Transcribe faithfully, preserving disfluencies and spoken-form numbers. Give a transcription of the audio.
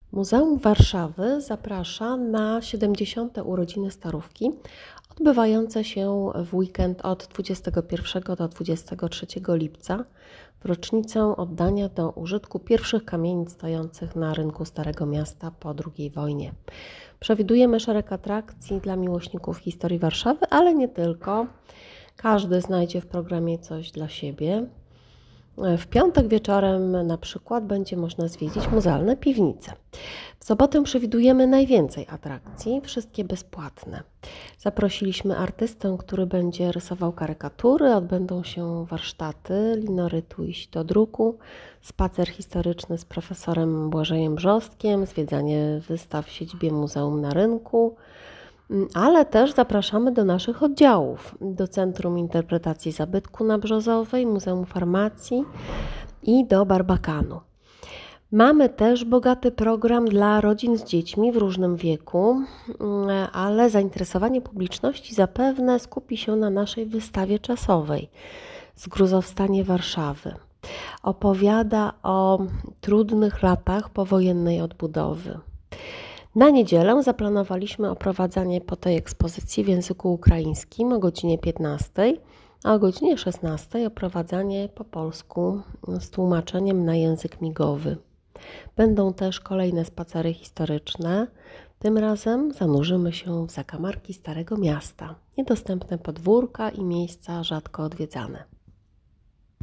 Muzeum Warszawy zaprasza na siedemdziesiąte urodziny Starówki, odbywające się w weekend od dwudziestego pierwszego do dwudziestego trzeciego lipca, w rocznicę oddania do użytku pierwszych kamienic stojących na rynku Starego Miasta po drugiej wojnie. Przewidujemy szereg atrakcji dla miłośników historii Warszawy, ale nie tylko. Każdy znajdzie w programie coś dla siebie. W piątek wieczorem na przykład będzie można zwiedzić muzealne piwnice. W sobotę przewidujemy najwięcej atrakcji, wszystkie bezpłatne. Zaprosiliśmy artystę, który będzie rysował karykatury, odbędą się warsztaty linorytu i sitodruku, spacer historyczny z profesorem Błażejem Brzostkiem, zwiedzanie wystaw w siedzibie Muzeum na Rynku, ale też zapraszamy do naszych oddziałów, do Centrum Interpretacji Zabytku na Brzozowej, Muzeum Farmacji i do Barbakanu. Mamy też bogaty program dla rodzin z dziećmi w różnym wieku, ale zainteresowanie publiczności zapewne skupi się na naszej wystawie czasowej Zgruzowstanie Warszawy. Opowiada o trudnych latach powojennej odbudowy. Na niedzielę zaplanowaliśmy oprowadzanie po tej ekspozycji w języku ukraińskim o godzinie piętnastej, a o godzinie szesnastej oprowadzanie po polsku z tłumaczeniem na język migowy. Będą też kolejne spacery historyczne. Tym razem zanurzymy się w zakamarki Starego Miasta, niedostępne podwórka i miejsca rzadko odwiedzane.